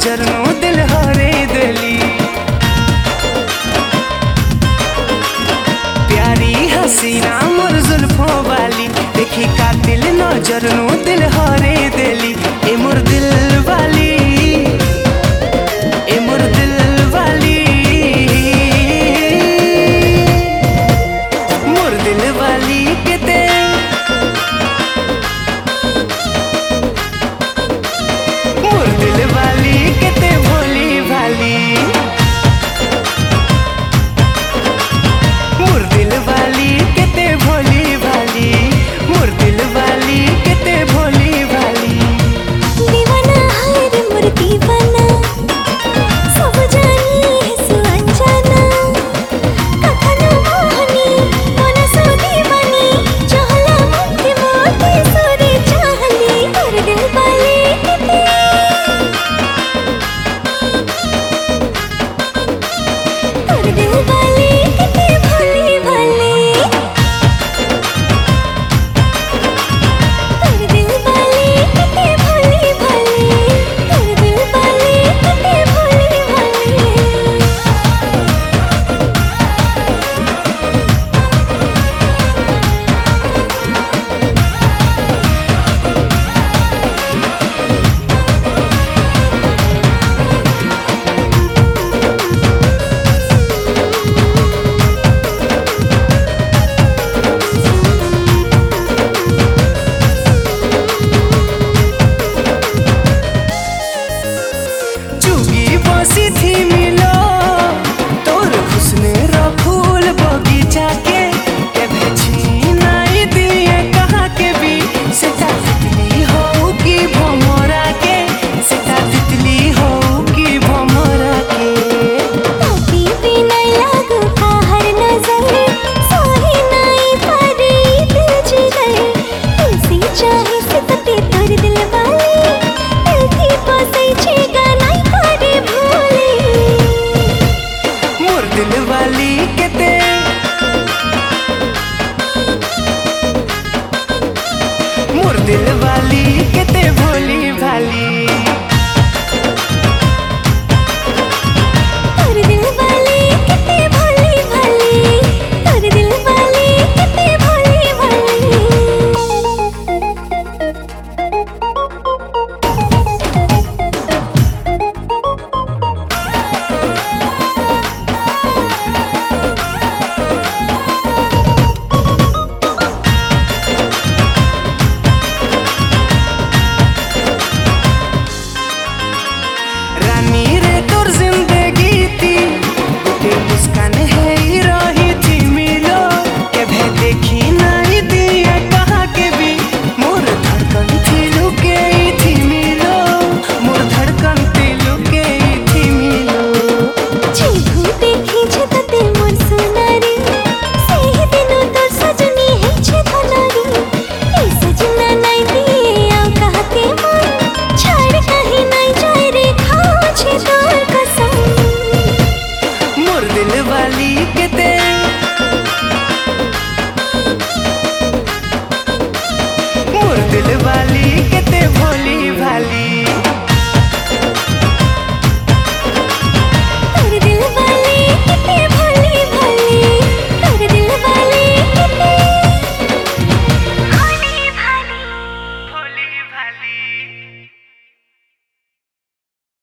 नजर नो दिल हरे दिली। प्यारी हसीना मोर जुल्फों वाली, देखी कातिल नजर नो दिल हरे दिली। ए मोर दिल वाली, ए मोर दिल वाली, मोर दिल वाली किते मोर दिल वाली किते भोली भाली। मोर दिल वाली किते भोली भाली, मोर दिल वाली किते भोली भाली। दीवाना है रे मोर दीवाना, सब जानी है सो अनजाना। कखनो मोहनी मन सो दीवानी, चहला मुक्ति मोती सोरे चाहली। मोर दिल वाली किते, मोर दिल वाली किते भोली भाली। मोर दिल वाली किते भोली भाली, मोर दिल वाली किते भोली भाली। चुगी बसी थी मिलो तोर हुस्ने रो फूल बगीचा के छीनाई दिए कहाँ के भी। सेटा तितली हो कि भमरा के, सेटा तितली हो कि भमरा के। टोपी भी नहीं लागू हर नजर, सोही नहीं पारी दिल जिगर। तुलसी चाहे सितते तोर दिल वाली, दिल की पोसे छेगा नहीं पारे भोले। मोर दिल वाली किते, मोर दिल वाली किते भोली